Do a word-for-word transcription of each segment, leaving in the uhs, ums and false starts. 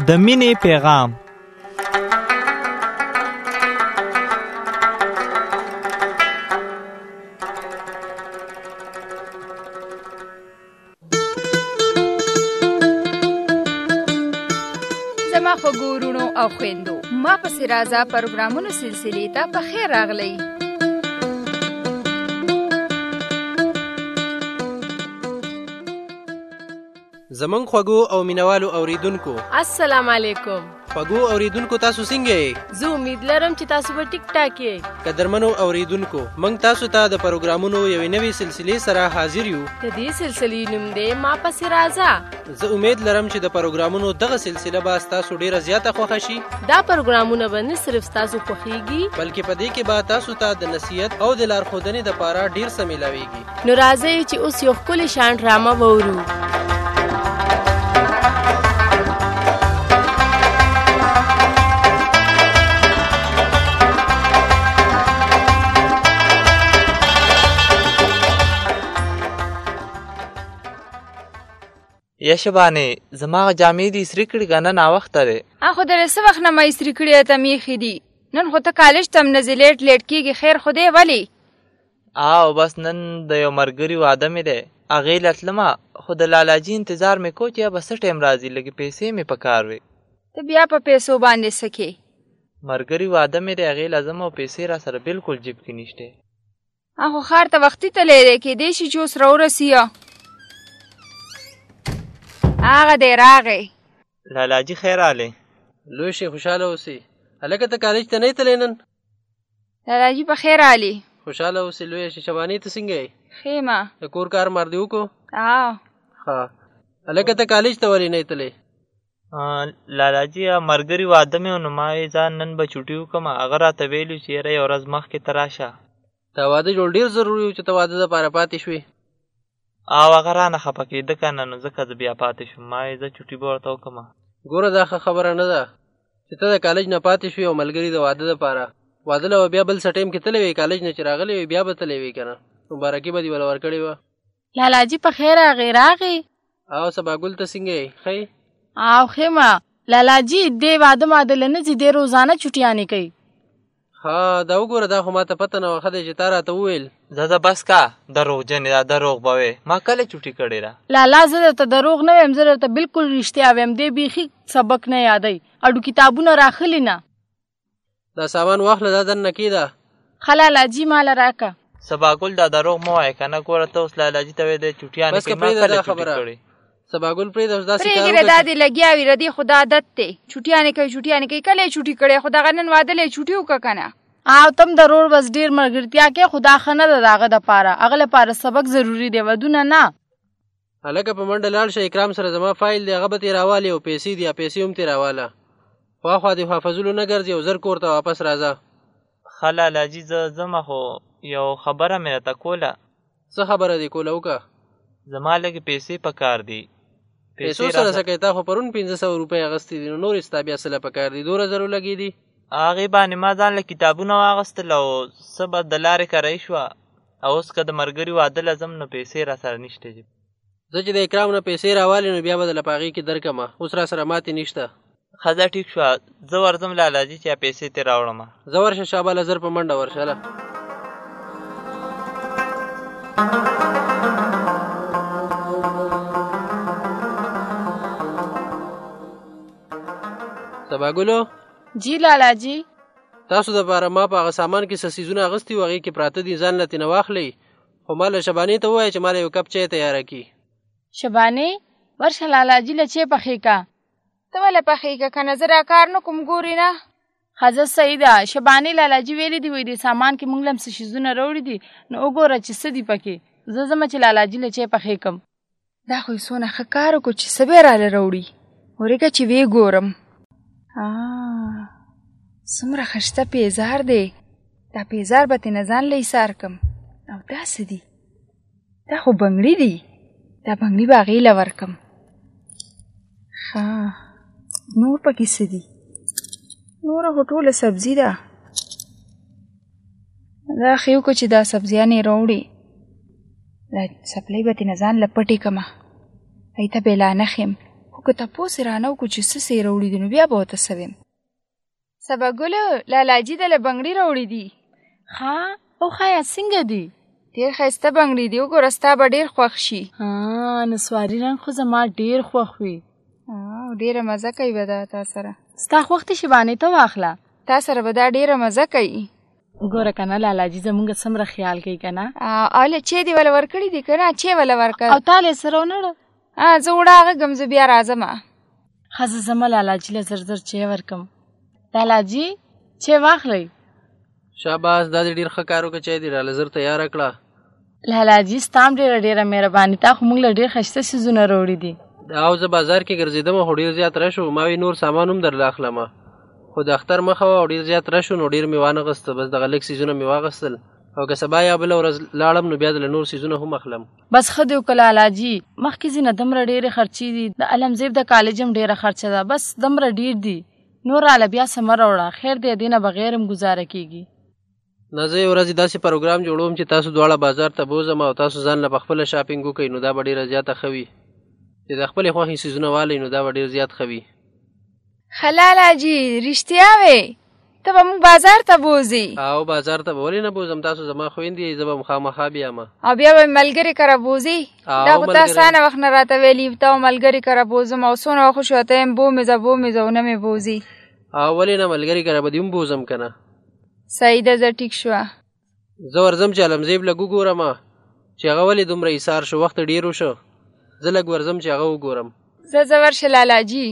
د مینې پیغام. زما خوږو وروڼو او خویندو، ما پسې راځه پروګرامونو سلسلې ته په خیر راغلی. زمونږ خوږو او مینوالو اوریدونکو السلام علیکم. خوږو اوریدونکو تاسو څنګه یې؟ زه امید لرم چې تاسو به ټیک ټاک یې. قدرمنو اوریدونکو، موږ تاسو ته د پروګرامونو یوې نوې سلسلې سره حاضر یو. د دې سلسلې نوم دی ما پسې راځه. زه امید لرم چې د پروګرامونو دغه سلسله به تاسو ډیره زیاته خوښه شي. دا پروګرامونه به نه صرف تاسو خوښیږي، بلکې په دې کې به تاسو ته د نصیحت او د لارښودنې لپاره ډیر څه ملاويږي. نو راځئ چې اوس یو ښکلی شان ډرامه وورو. یا شبانې زما جامې دې استری کړي که نه ناوخته دی؟ خو درې څه وخت نه ما استری کړي ته میښې دي. نن خو ته کالج ته هم نه ځې، لیټ لیټ کېږي. خیر خو دی ولې؟ او بس نن د یو ملګري واده مې دی، هغې له تلمه، خو د لالاجي انتظار مې کو چې به څه ټایم راځي، لږې پیسې مې په کار وې. ته بیا په پیسو باندې څه کې؟ ملګري واده مې دی، هغې لازم او پیسې را سره بلکل جیب کې نشته. خو ښار ته وختي تللی دی، کېدی شي چې اوس راورسیه. هغه دی راغی. لالاجي خیر راغلی. لوی شي، خوشحاله اوسې. هلکه ته کالج ته نه یې تللی نن؟ لالاجي په خیر راغلی. خوشحاله اوسې لویه شي. شبانې ته څنګه یې؟ ښه یم. د کور کار مار دې وکړو؟ او ښه. هلکه ته کالج ته ولې نه یې تللی؟ لالاجي ملګري واده مې و، نو ما یې ځان نن به چوټي وکړم. هغه راته ویلي چې یاره یو ورځ مخکې ته راشه. دا واده جوړ ډېر ضروري و چې ته واده دپاره پاتې شوې. او هغه رانه خفه کېده که نه، نو ځکه زه بیا پاتې شوم. ما یې زه چوټي به ورته وکړم. ګوره دا ښه خبره نه ده چې ته د کالج نه پاتې شوې او ملګري د واده دپاره. واده له بیا بل څه ټایم کې تللی وې، کالج نه چې راغلی وې بیا به تللی وې که نه. مبارکي به دې وله ورکړې وه. لالاجي په خیر راغی راغی. او سباګل ته څنګه یې؟ ښه یې؟ او ښه یم. لالاجي دې واده مادله نه ځي، دې روزانه چوټیانې کوي. ها دا وګوره، دا خو ما ته پته نه وه. ښه دی چې تا راته وویل. زه ده بس کا دروغجنې دا دروغ به وې. ما کله چوټي کړې ده؟ لالا زه درته دروغ نه ویم، زه درته بلکل رښتیا ویم. دې بیخي سبق نه یادوي، اډو کتابونه راخلي نه. دا سامان واخله، دا دننه کېده. ښه لالاجي ماله راکه. سباګل دا دروغ مه وایه که نه. ګوره ته اوس لالاجي ته ویې دی چوټیانې کوي، ما کله چوټي کړې؟ سباګل پرېږده، اوس داسې کار پرېږده، دا دې لګیا وي. ردې خو دا عادت دی، چوټیانې کوي چوټیانې کوي. کله یې چوټي کړې؟ خو دغه نن واده له یې چوټي وکړه که نه. او تم ضرور بس ډېر ملګرتیا کې، خو دا ښه نه ده د هغه دپاره. هغه لپاره سبق ضروري دی، ودونه نه. هلکه په منډه لاړ شه، اکرام سره زما فایل دی، هغه به ترې راوالې او پیسې دي، پیسې هم ترې راواله. خواخوا دې حافظولو نه ګرځي او زر کور ته واپس راځه. ښه لالاجي زه ځمه، خو یو خبره مې راته کوله. څه خبره دې کوله؟ وکړه. زما لږې پیسې په کار دي. پیسو سره څه کوې؟ تا خو پرون پنځه سوه روپۍ اخیستې دي، نو نورې ستا بیا څه له په کار دي؟ دوره زرو لګې دي. هغې باندې ما ځان له کتابونه واخیستل او څه به د لارې کرۍ شوه. او اوس که د ملګري واده له ځم نو پیسې را سره نشته. زه چې د اکرام نه پیسې راوالې نو بیا به دله په هغې کې درکړمه. اوس را سره ماتې نشته. ښه ځه ټیک شوه، زه ورځم لالاجي چې پیسې ترې راوړمه. زه ورشه شاباله، زر په منډه ورشه له. سباګلو جی لالاجي، تاسو دپاره ما په هغه سامان کې څه څیزونه اخیستي وو، هغې کې پراته دي، ځان له ترېنه واخلئ. خو ما له شبانې ته ووایه چې ما له یو کپ چای تیاره کړي. شبانې ورشه لالاجي له چای پخې که. ته ولې پخې که که نه زه را کار نه کوم ګورې نه. ښه ځه صحیح ده. شبانې لالاجي ویلي دي وایي دې سامان کې موږ له هم څه شیزونه راوړي دي، نو وګوره چې څه دي پکې. زه ځمه چې لالاجي له چای پخې کړم. دا خو یې څونه ښه کار وکړو چې څه به یې راله راوړي. ورېږه چې ویې ګورم. څومره ښایسته پیزار دی. دا پیزار به ترېنه ځان له ایسار کړم. او دا څه دي؟ دا خو بنګړي دي. دا بنګړي به هغې له ورکړم. ښه نور پکې څه دي؟ نوره خو ټوله سبزي ده. دا ښه وکړو چې دا سبزیان یې راوړي. دا څپلۍ به ترېنه ځان له پټې کړمه، هغې ته به یې لا نه ښیم. خو خو که تپوس یې رانه وکړو چې څه څه یې راوړي دي نو بیا به ورته څه ویم. سباګله لالاجي دله بنګړي راوړي دي. ښه او ښایه څنګه دي؟ ډېر ښایسته بنګړي دي، وګوره ستا به ډېر خوښ شي. نسواري رنګ خو زما ډېر خوښ وي. ډېره مزه کوي به دا تا سره. ستا خوښ دي شبانې ته واخله، تا سره به دا ډېره مزه کوي. ګوره که نه لالاجي زمونږ څومره خیال کوي که نه. اوله چی دې وله ورکړي دي که نه؟ چی وله ورکړ او تا له سره ونړه؟ زه وړه غږم، زه بیا راځمه. ښه زه ځمه لالاجي له زر زر چی ورکم. لالاجي چی واخلئ. شاباس دا دې ډېر ښه کار وکړه، چای دې راله زر تیاره کړه. لالاجي ستا هم ډېره ډېره مهرباني، تا خو موږ له ډېر ښایسته څیزونه راوړي دي. او زه بازار کې ګرځېدم خو ډېر زیات رش و، ما وی نور سامان هم درله اخلمه، خو د اختر مخه وه او ډېر زیات رش و نو ډېر مې وانغسته، بس دغه لږ څیزونه مې واغستل او که سبا یا بله ورځ لاړم نو بیا د له نور څیزونه هم اخلم. بس ښه دې وکړه لالاجي، مخکې ځي نه دومره ډېرې خرچې دي، د علمزیب د کالج هم ډېره خرچه ده، بس دومره ډېر دي، نور راله بیا څه مه راوړه، خیر دی دې نه بغیر هم ګزاره کېږي. نه زه یې ورځې داسې پروګرام جوړوم چې تاسو دواړه بازار ته بوځم او تاسو ځان له پخپله شاپینګ وکئ، نو دا به ډېره زیاته ښه وي. چې د خپلې خوښې څیزونه والئ نو دا به ډېر زیات ښه وي. ښه لالاجي رښتیا وې، ته به موږ بازار ته بوځې؟ او بازار ته به ولې نه بوځم، تاسو زما خویندې یئ، زه به مخامخا بیام. او بیا به ملګرې کره بوځې؟ دا خو تا سانه وخت نه راته ویلي تا به ملګرې کره بوځم او څونه وخت وشوه ته یم بومې ځه بومې ځه او نه مې بوځې. او ولې نه ملګرې کره به دې هم بوځم که نه. صحیح ده، زه ټیک شوه. زه ورځم چې علمزیب لږ وګورم چې هغه ولې دومره ایثار شو، وخت ډېر وشو، زه لږ ورځم چې هغه وګورم. زه زه ورشه لالاجي.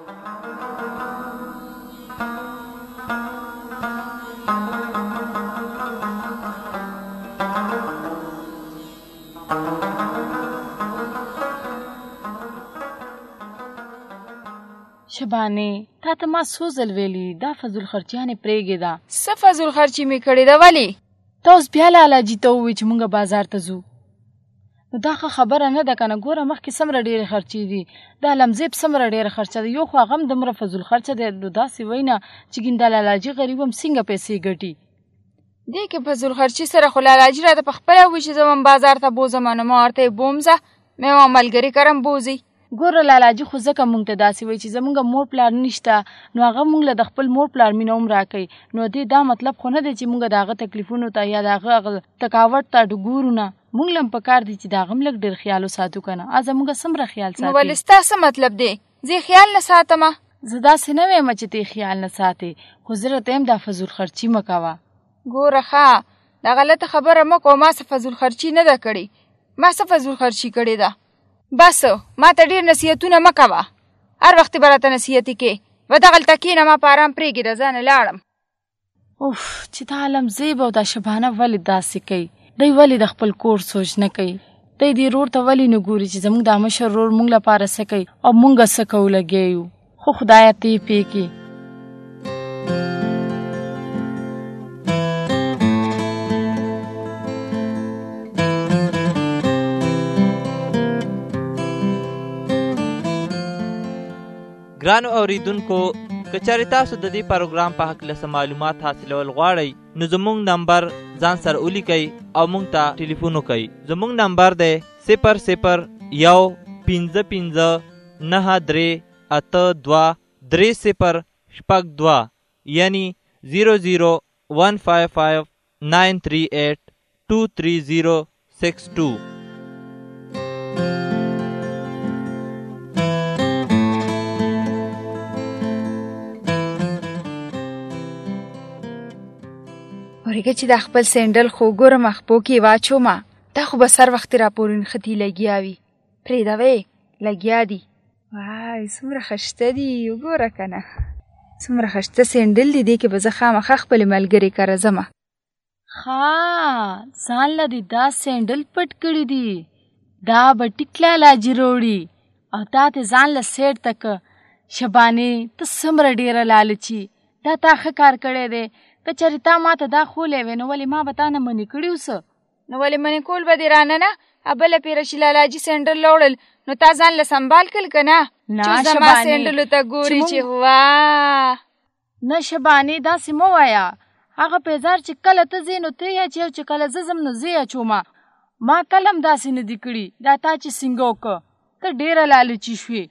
شبانې تا ته ما څو ځل ویلي دا فضول خرچیانې پرېږده. څه فضول خرچي مې کړې ده؟ ولې؟ ته اوس بیا لالاجي ته ووایې چې مونږ بازار ته ځو، نو دا ښه خبره نه ده که نه. ګوره مخکې څومره ډېرې خرچې دي، د علمزیب څومره ډېره خرچه ده، یو خو هغه هم دومره فضول خرچه دی، نو داسې وایي نه چې ګین دا لالاجي غریب هم څنګه پیسې ګټي. دې کې فضول خرچي سره خو لالاجي راته پخپله ووایي چې زه به بازار ته بوځم، نو ما ورته یې بوم ځه، مې وه ملګري کره هم بوځي. ګوره لالاجي خو ځکه مونږ ته داسې وایي چې زمونږ مور پلار نشته، نو هغه مونږ له د خپل مور پلار مینه هم راکوي، نو دې دا مطلب خو نه دی چې مونږ د هغه تکلیفونو ته یا د هغه تکاوت ته ګورو نه، مونږ له هم پکار دي چې د هغه هم لږ ډېر خیال وساتو که نه. ا زمونږ څومره خیال ساتي. نو ولې ستا څه مطلب دی؟ زه خیال نه ساتمه. زه داسې نه وایم چې ته خیال نه ساتې، خو زه راته یم دا فضول خرچي مه کوه. ګوره ښه دا غلطه خبره مه کوه، ما څه فضول خرچي نه ده کړې، ما څه فضول خرچي کړې ده. بس ما ته ډېر نصیحتونه مه کوه، هر وخت به راته نصیحتې کې و دغلته کښېنه، ما په ارام پرېږده، زه نه لاړم. اوف چې دا علمزیب او دا شبانه ولې داسې کوي، دی ولې د خپل کور سوچ نه کوي، دی دې رور ته ولې نه ګوري چې زموږ دا مشر رور موږ لپاره څه کوي او موږ څه کوو لګیا یو. خو خدایه ته یې پوه کړې. ګرانو اوریدونکو که چېرې تاسو د دې پروګرام په هکله څه معلومات حاصلول غواړئ نو زموږ نمبر ځان سره ولیکئ او موږ ته ټلیفون وکئ. زموږ نمبر دی صفر صفر یو پنځه پنځه نهه درې اته دوه درې صفر شپږ دوه یعنی زیرو زیرو ون فایو فایو ناین تھری ایٹ ټو تھری زیرو سکس ټو. ورګه چې دا خپل سینډل خو ګورم خپو کې واچومه، دا خو به سر وختې راپورې نښتي لګیا وي، پرېږده وې لګیا دي. وای څومره ښایسته دي، وګوره که نه څومره ښایسته سینډل دي، دې کې به زه خامخا خپلې ملګرې کره ځمه. ښه ځان له دې دا سینډل پټ کړي دي، دا به ټیک لالاجي راوړي او تا ته ځان له سیټ ته که. شبانې ته څومره ډېره لالچي، دا تا ښه کار کړی دی. که چېرې تا ما ته دا خولی وې نو ولې ما به تا نه منې کړي اوسه. نو ولې منې کول به دې رانه نه، بله پیره چې لالاجي سینډل راوړل نو تا ځان له سنبال کړل که نه، چې زما سینډلو ته ګوري چې واه. نه شبانې داسې مه وایه، هغه پیزار چې کله ته ځې نو ته یې اچې او چې کله زه ځم نو زه یې اچومه. ما کله هم داسې نه دي کړي، دا تا چې څنګه وکړه ته ډېره لالچي شوې.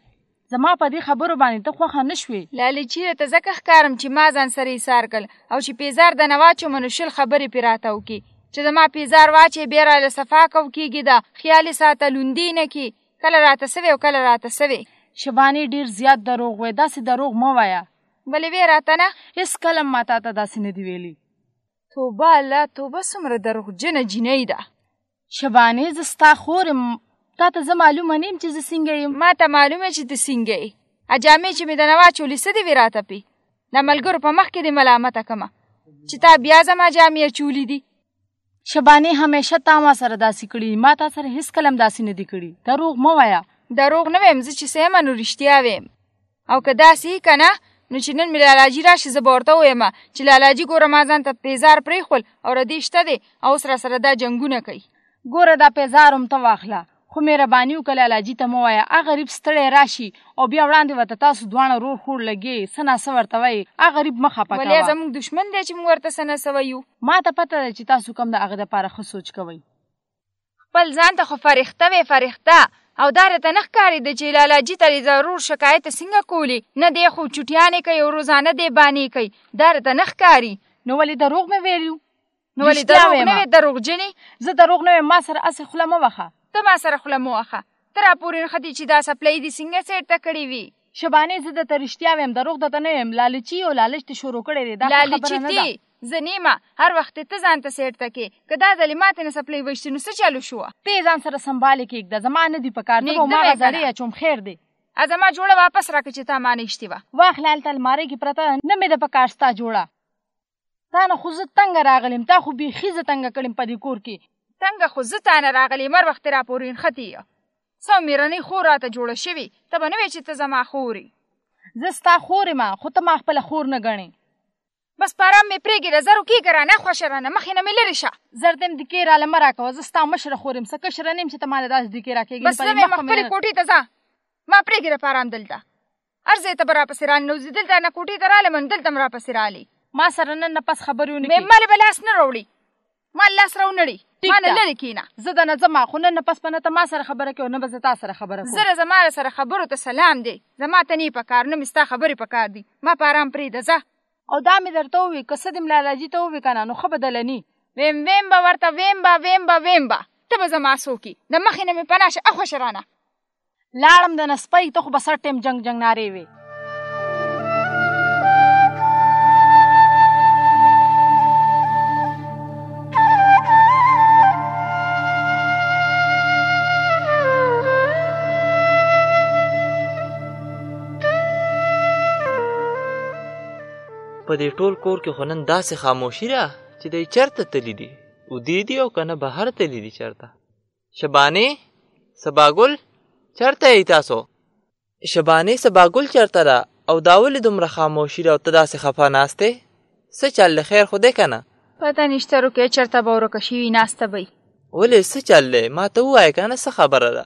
زما په دې خبرو باندې ته خوښه نه شوې. لالې چیرې ته ځکه ښکارم چې ما ځان سره ایسار کړل او چې پیزار د نه واچوم نو شل خبرې پرې راته وکړي چې زما پیزار واچې بیا راله صفا کو کېږي ده خیال یې ساته لوندې نه کړي کله راته سوې او کله راته سوې. شبانې ډېر زیات دروغ وایي، داسې دروغ مه وایه. ولې وې راته نه؟ هېڅکله ما تا ته داسې نه دي ویلي. توبه الله توبه څومره دروغجنه جینۍ ده. شبانې زه ستا خور یم، تا ته زه معلومه نه یم چې زه څنګه یم. ما ته معلومه چې ته څنګه یې. جامې چې مې د نه واچولې څه دې وې راته پې د ملګرو په مخ کې دې ملامته کړمه چې تا بیا زما جامې اچولې دي. شبانې همیشه تا ما سره داسې کړي، ما تا سره هېڅکله هم داسې نه دي کړي. دروغ مه وایه. دروغ نه ویم، زه چې څه یم نو رښتیا ویم. او که داسې یې که نه نو چې نن مې لالاجي راشي زه به ورته ووایم چې لالاجي ګوره ما ځان ته پیزار پرېښول او ردې شته دی او اوس را سره دا جنګونه کوي. ګوره دا پیزار هم ته واخله، خو مهرباني وکړه لالاجي ته مه وایه. هغه غریب ستړی راشي او بیا وړاندې ورته تاسو دواړه روغ خوړ لګې څه ناڅه ورته وایي. هغه غریب مه خفه کوه. ولې زموږ دښمن دی چې موږ ورته څه نه څه وایو؟ ما ته پته ده چې تاسو کوم د هغه دپاره ښه سوچ کوئ. خپل ځان ته خو فرښته وې فرښته او دا راته نه ښکارېده چې لالاجي ته یې ضرور شکایت څنګه کولی نه دی خو چوټیانې کوي او روزانه دی بانې کوي. دا راته نه ښکاري. نو ولې دروغ مې ویلو؟ نو ولې دروغ نه وې دروغجنې؟ زه دروغ نه ویم، ما سره هسې خوله مه وخه. ته ما سره خوله مه وخه. ته راپورې نښتې چې دا څپلۍ دې څنګه سیټه کړې وي؟ شبانې زه درته رښتیا ویم، دروغ درته نه ویم. لالچي او لالچ دې شروع کړی دی. دا لالچي دې زه نیمه هر وخت ته ځان ته سیټه کې که دا ځلې ماتې نه څپلۍ ویشتې نو څه چالو شوه؟ ته یې ځان سره سنبالې کېږده، زما نه دي په کار. ته به هماغه زرې اچوم خیر دی. زما جوړه واپس راکړه چې تا ما نه ایشتې وه. واخله هلته المارۍ کې پرته نه مې ده په کار ستا جوړه. تا نه خو زه تنګه راغلم، تا خو بیخي زه تنګه کړم په دې کور کې. تنګه خو زه تا نه راغلی هر وخت راپورې نښتې یې. څه مېرنۍ خور راته جوړه شوې، ته به نه وې چې ته زما خور یې. زه ستا خور یم خو ته ما خپله خور نه ګڼې. بس په ارام مې پرېږده، زرو کېږه رانه خوښه رانه مخې نه مې لرې شه. زر ته م دکې راله مه راکوه، زه ستا مشره خور یم، څه کشره نه یم چې ته ما له داسې دکې راکېږې. بس زه ویم خپلې کوټې ته ځه، ما پرېږده په ارام دلته. هر ځای ته به راپسې رالې نو زه دلته نه کوټې ته رالم نو دلته م راپسې رالې. ما سره نن نه پس خبرې ونه کړې. مالې به لاس نه راوړي، ما لاس راونړي، ما نه لرې کښېنه. زه درنه ځمه خو نن نه پس به نه ته ما سره خبره کوې او نه به زه تا سره خبره کوم. زه زما سره خبرو ته سلام دی، زما ته نه یې په کار نه مې ستا خبرې په کار دي. ما په ارام پرېږده ځه. او دا مې درته ووي که څه دې لالاجي ته ووي که نه نو ښه به دلني. ویم ویم به ورته ویم به ویم به ویم به ته به زما څوک یې د مخې نه مې پناه شه اخوشه رانه. لاړم د نسپۍ ته خو به سر ټیم جنګ جنګ نارې وې. په دې ټول کور کې خو نن داسې خاموشي ده چې دی چېرته تللی دي، ودې دي او که نه بهر تللی دي چېرته. شبانې سباګل چېرته یې تاسو؟ شبانې سباګل چېرته ده او دا ولې دومره خاموشي ده او ته داسې خفه ناست یې؟ څه چل دی خیر خو دی که نه؟ پته نشته روکې چېرته به ورکه شوي ناسته به یي. ولې څه چل دی؟ ما ته ووایه که نه څه خبره ده؟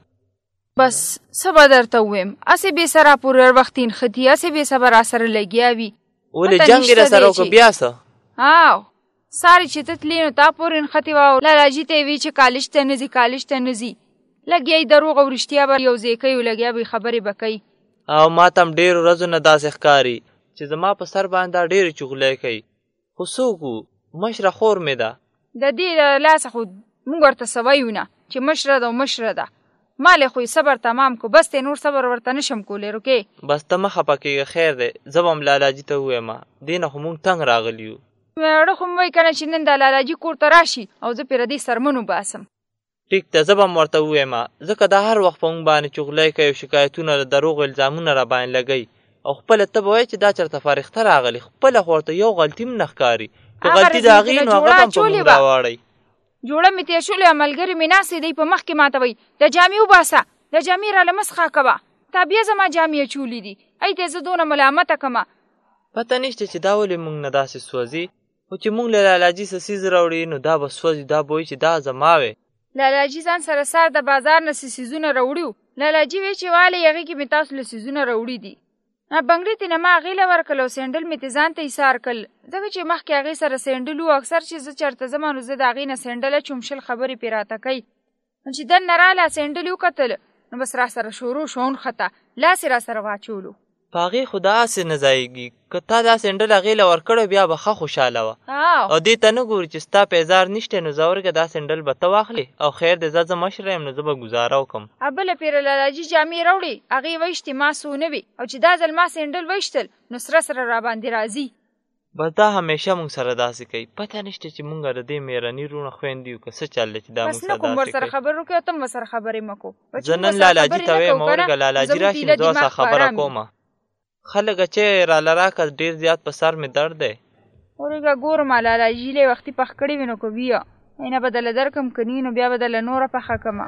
بس څه به درته ووایم، هسې بې سره پورې هر وخت یې نښتي، هسې بې سبه را سره لګیا وي. ولې جنګ یې را سره وکړه بیا څه؟ او سارې چې ته تلې نو تا پورې نښتې وه او لالاجي ته یې وي چې کالج ته نه ځي کالج ته نه ځي. لګیا یې دروغ او رښتیا به یو ځای کوي او لګیا به یې خبرې به کوي. او ما ته هم ډېرو ورځو نه داسې ښکاري چې زما په سر باندې دا ډېرې چغلۍ کوي. خو څوک وو؟ مشره خور مې ده. د دې له لاسه خو موږ ورته څه وایو نه چې مشره ده او مشره ده. مالې خو یې صبر تمام کو، بس دی نور صبر ورته نشم کولی. روکې بس ته مه خفه کېږه خیر دی، زه به هم لالاجي ته ووایم. دې نه خو مونږ تنګ راغلي یو. مېړه خو مې وایي که نه چې نن د لالاجي کور ته راشي او زه پرې دې سرمن وباسم. ټیک ده، زه به هم ورته ووایم ځکه دا هر وخت په مونږ باندې چغلۍ کوي او شکایتونه له دروغو الزامونه را باندې لګوي او خپله ته به وایې چې دا چېرته فارغته راغلي، خپله خو ورته یو غلطي هم نه ښکاري. که غلطي د هغې نو هغه به هم په مونږ راواړئ. جوړه مې تېر شولې او ملګري مې ناستې دی په مخ کې ما ته وایي د جامې وباسه، د جامې راله مه څښه کوه، تا بیا زما جامې اچولې دي. ای ته زه دونه ملامته کړمه. پته نشته چې دا ولې مونږ نه داسې سوځي، خو چې مونږ له لالاجي څه څیز راوړي نو دا به سوځي، دا به وایي چې دا زما وې. لالاجي ځان سره سر د بازار نه څه څیزونه راوړي وو. لالاجي وایي چې والې هغې کې مې تاسو له څیزونه راوړي دي. بنګړي ته نه ما هغې له ورکړل او سینډل مې ترې ځان ته ایسار کړل ځکه چې مخکې هغې سره سینډل وو. اکثر چې زه چېرته ځمه نو زه د هغې نه سینډل اچوم، شل خبرې پرې راته کوي. نو چې دننه راله سینډل یې وکتل نو بس را سره شروع شون خطا لاس را سره واچولو پاغي خدا سي نه ځایږي کته دا سندل غیله ورکړو بیا به ښه خوشاله و او دې ته نه ګوري چې ستا پیزار نشته نو زورګه دا سندل به ته واخلي او خیر دې زه مشرم نو زه به گزاره وکم ابل پیر لالاجی جامې راوړي هغه وښتي ما سونه وي او چې دا ځل ما سندل وښتل نو سره سره را باندې راځي بس دا همیشه مونږ سره داسې کوي پته نشته چې مونږ د دې میرني رونه خويندې یو که څه چل چې دا مونږ سره داسې کوي بس نه کوم خبرو کې ته سره خبرې مکو زنن لالاجی ته وې مورګه لالاجی راشي نو ځا خبره کومه خلک چې را لراکه ډیر زیات په سر می درد دی اورګه ګورم لالاجی له وختي پخ کړی وینو کو بیا اینه بدل درکم کني نو بیا بدل نور پخه کما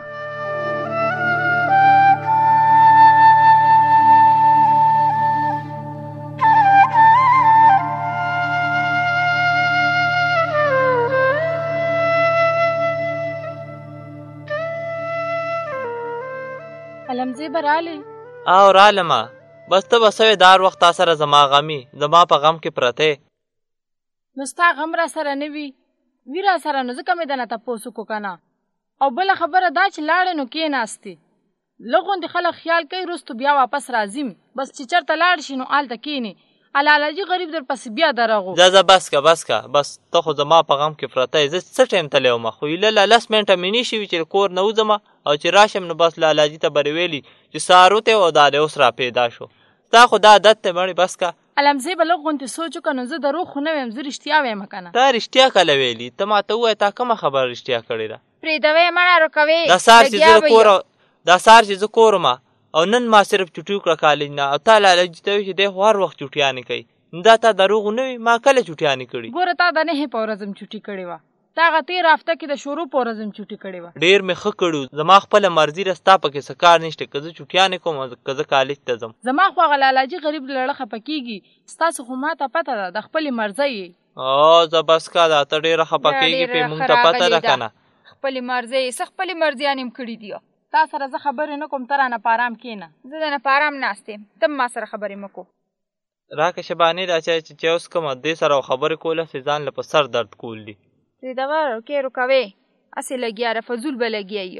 علمزی برالی او رالما بس ته بسوي دار وخت سره زما غمي زما په غم کې پرته نو ستا غم را سره نه وي وی را سره نو ځکه مې دنه تپوسو کو کنه او بل خبره دا چې لاړې نو کې ناستي لغون د خلک خیال کوي رستو بیا واپس راځم بس چې چرته لاړ شي نو آلته کینی علالاجی غریب در پس بیا درغو دا زه بس کا بس کا بس ته خو زما په غم کې پرته زه څه ټیم تلې ما خو له لاس منټه مینی شي چې کور نه وځم او چې راشم نو بس لالاجی ته بری ویلی چې سارو ته و دا اوس را پیدا شو تا خدا عادت ته باندې بس کا علمزی بلغون ته سوچو کنه زه درو خو نه ویم زه رښتیا وایم کنه تا رښتیا کله ویلی ته ما ته وای تا کومه خبر رښتیا کړی دا پرې دا وې مړه روکوي دا سار چې زه کور دا سار چې زه کور ما او نن ما صرف چټیو کړه کالج نه او تا لالاجی ته چې د هر وخت چټیانه کوي دا تا دروغ نه ما کله چټیانه کړی ګوره تا د نه په ورځم چټی کړی و تا غتی رافته کې د شروع په ورځم چټی کړی و ډیر مې خ کړو زما خپل مرزي رستا پکې سکار نشته کزه چټیانه کوم کزه کالج ته زم زما خو غلالاجی غریب لړه خپکیږي ستاسو خو ما ته پته ده د خپل مرزي او زبس کا دا ته ډیر خپکیږي په مونږ ته پته ده کنه خپل مرزي سخ خپل مرزيانم کړی دی تا سره زه خبرې نه کوم ترانه پارام کینه زه نه پارام ناشته تم ما سره خبرې مکو راکه شبانی دا چې چې اوس کوم دې سره خبرې کوله سيزان له په سر درد کول دي دې دا ور کې رکوي اصل لګیا را فزول به لګیا یو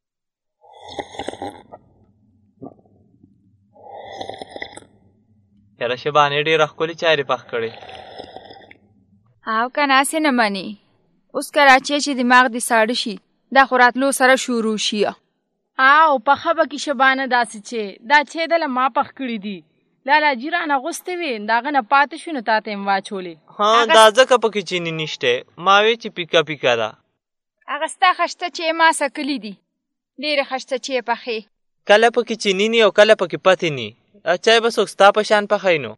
یاره شبانی ډېر خولي چاري پخ کړي او کنه سينه مانی اوس کراچي چې دماغ دي ساړ شي دا خوراتلو سره شروع شي او په خبه کې شبانه داسې چې دا چې دل ما پخ کړی دي لالا جیرانه غوسته وي داغه نه پاتې شو نو تاته ام واچولې ها دا ځکه پکې چینی نشته ما وی چې پیکا پیکا دا هغه ستا خشته چې ما سکلی دي ډېر خشته چې پخې کله پکې چینی نی او کله پکې پاتې نی اچھا بس وستا په شان پخاینو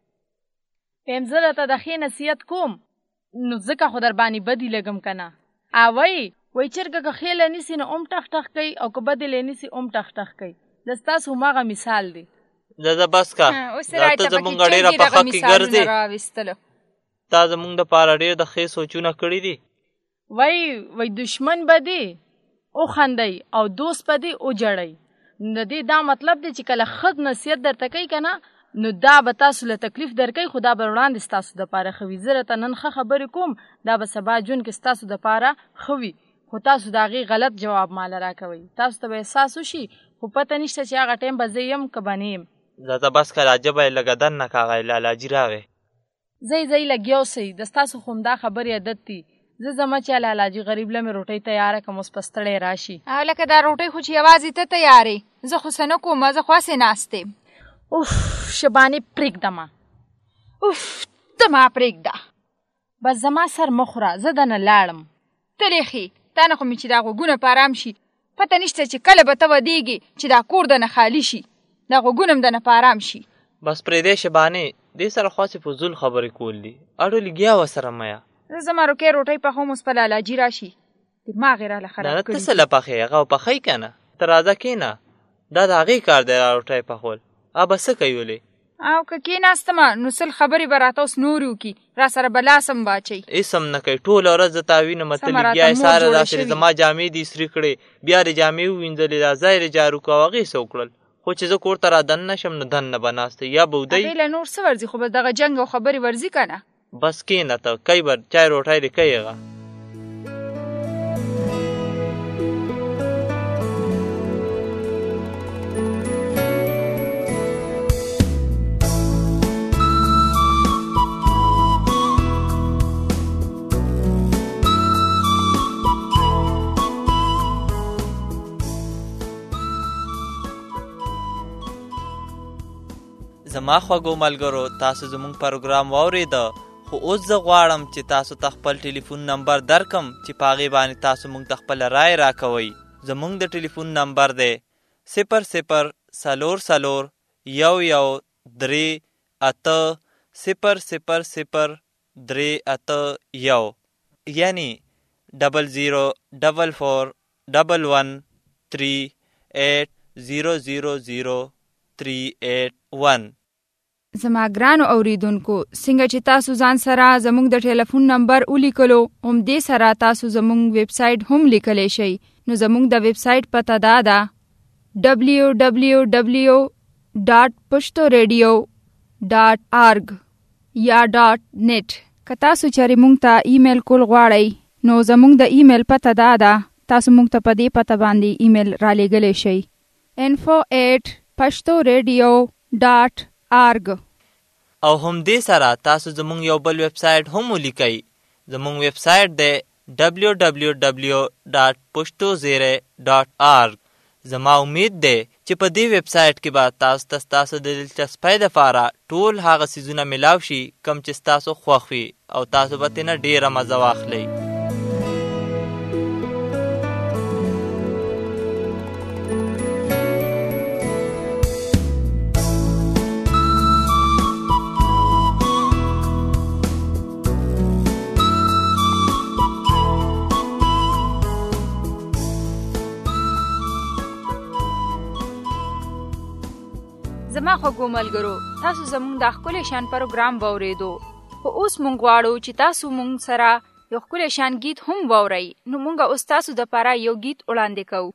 پم زړه ته د خې نصیحت کوم نو ځکه خو در باندې بدی لګم کنه اوای وای چرګه خېله نسی نو اوم ټخ ټخ کوي او که بدل نسی اوم ټخ ټخ کوي دستاسو ماغه مثال دی دا بس کا دا ته زمونږ ډېر په حق کې ګرځي تا زمونږ د پاره ډېر د خې سوچونه کړی دي وای وای دشمن بدی او خندای او دوست بدی او جړی نو دې دا مطلب دی چې کله خود نصیحت درته کوي کنه نو دا به تاسو له تکلیف درکې خدا به وړاندې ستاسو د پاره خوي زره ته نن ښه خبرې کوم دا به سبا جون کې ستاسو د پاره خوي خو تاسو دا غي غلط جواب مال راکوي تاسو ته احساس وشي خو پته نشته چې هغه ټیم به زیم ک بنیم زه بس کله عجبه لګدن نه کاغی لالاجی راغی زئی زئی لګیو سي د تاسو خوم دا خبرې عادت دي زه زما چې لالاجی غریب لمه روټي تیار کوم اوس پستړې راشي او لکه دا روټي خو چې आवाज ته تیارې زه خو سنه کوم زه خو سه ناشته اوف شبانی پریک دما اوف تما پریک دا بس زما سر مخره زه دنه لاړم تریخي تانه خو می چې دا غوګونه پارام شي پته نشته چې کله به ته ودیږي چې دا کور د نه خالی شي دا غوګونم د نه پارام شي بس پرې دې شبانه دې سره خاصه فزول خبرې کول دي اړو لګیا وسره میا زما روکې روټي په هم اوس په لالاجی راشي دماغ را لخراب کړی دا ته سره پخې هغه پخې کنه ترازه کینا دا د هغه کار دی روټي په خول ا بس کوي او که کې ناستما نو سل خبرې براته اوس نورو کی را سره بلاسم باچي اسم نه کوي ټول ورځ تاوینه متل لګیا ساره داسې زما جامې دي سری کړي بیا ر جامې وینځلې دا ظاهر جارو کوغه سوکړل خو چې زه کور ته را دن نشم نه دن نه بناسته یا بودی اله نور څه ورزي خو بس دغه جنگ او خبرې ورزي کنه بس کې نه ته کای بر چای روټای دی کایغه زما خوږو ملګرو تاسو زموږ پروګرام واورېده خو اوس زه غواړم چې تاسو ته خپل ټلیفون نمبر درکم چې په هغې باندې تاسو موږ ته خپله رای راکوئ. زموږ د ټلیفون نمبر دی صفر صفر څلور څلور یو یو درې اته صفر صفر صفر درې اته یو یعنی ډبل زیرو ډبل فور ډبل ون تھری ایٹ زیرو زیرو زیرو تھری ایٹ ون. زما ګرانو اوریدونکو څنګه چې تاسو ځان سره زموږ د ټلیفون نمبر ولیکلو هم دې سره تاسو زموږ ویب سایټ هم لیکلی شئ. نو زموږ د ویب سایټ پته دا ده ډبلیو ډبلیو ډبلیو ډاټ پښتو ریډیو ډاټ آرګ یا ډاټ نیټ. که تاسو چېرې موږ ته ایمیل کول غواړئ نو زموږ د ایمیل پته دا ده تاسو موږ ته په دې پته باندې ایمیل را لیږلی شئ info at پښتو ریډیو ډاټ آرګ. او هم دې سره تاسو زموږ یو بل ویب سایټ هم ولیکئ. زموږ ویب سایټ دی ډبلیو ډبلیو ډبلیو ډاټ پښتو زیری ډاټ آرګ. زما امید دی چې په دې ویب سایټ کې به تاسو ته ستاسو د دلچسپۍ دپاره ټول هغه څیزونه میلاو شي کوم چې ستاسو خوښ وي او تاسو به ترېنه ډېره مزه واخلئ. زما خوږو ملګرو تاسو زموږ د ښکلی شان پروګرام واورېدو خو اوس موږ غواړو چې تاسو موږ سره یو ښکلی شان گیت هم واورئ. نو موږ اوس تاسو دپاره یو گیت وړاندې کوو.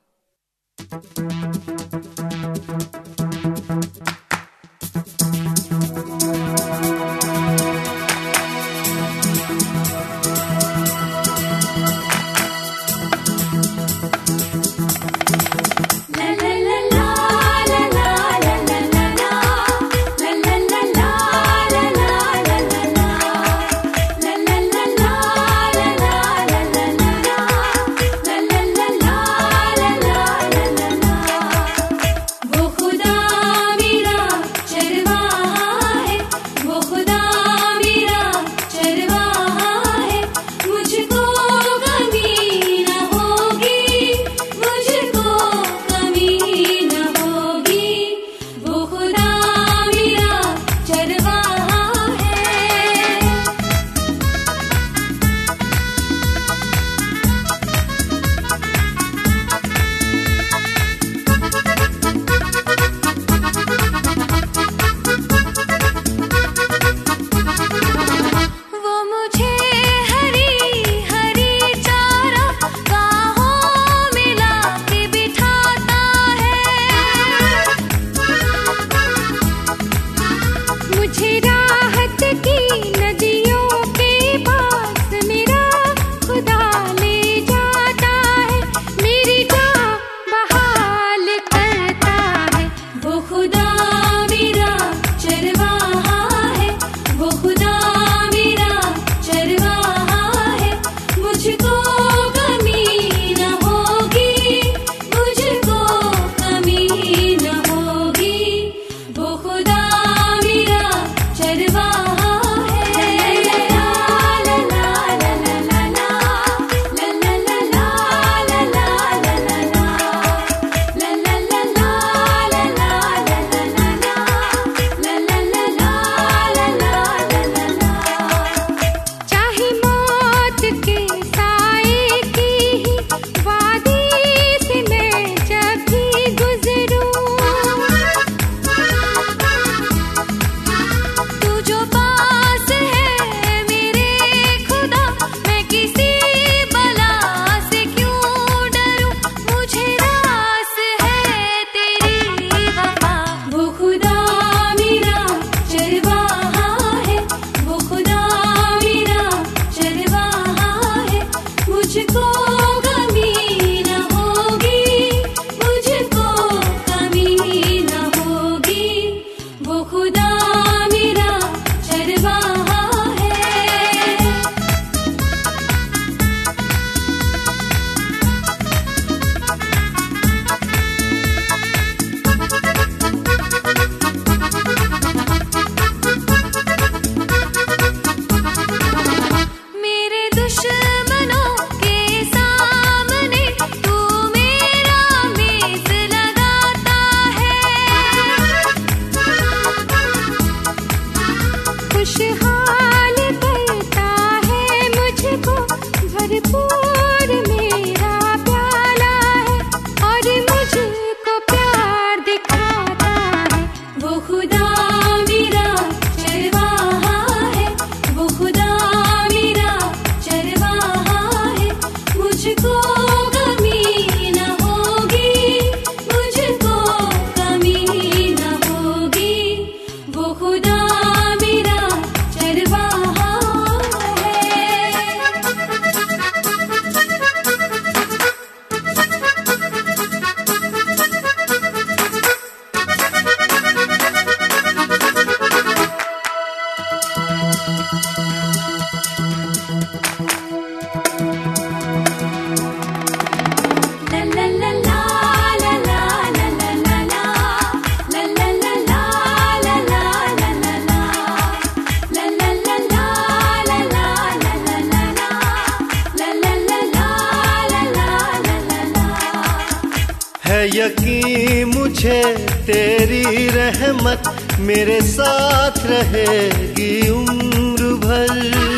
यकीन मुझे तेरी रहमत मेरे साथ रहेगी उम्र भर।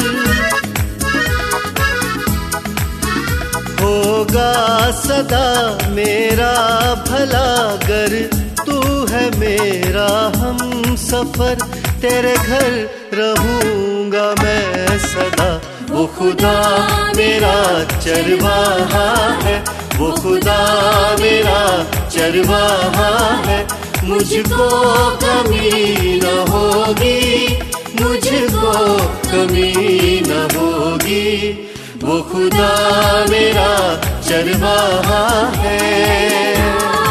होगा सदा मेरा भला गर तू है मेरा हम सफर, तेरे घर रहूंगा मैं सदा। वो खुदा मेरा चरवाहा है, वो खुदा मेरा चरवाहा है, मुझको कमी न होगी, मुझको कमी न होगी। वो खुदा मेरा चरवाहा है।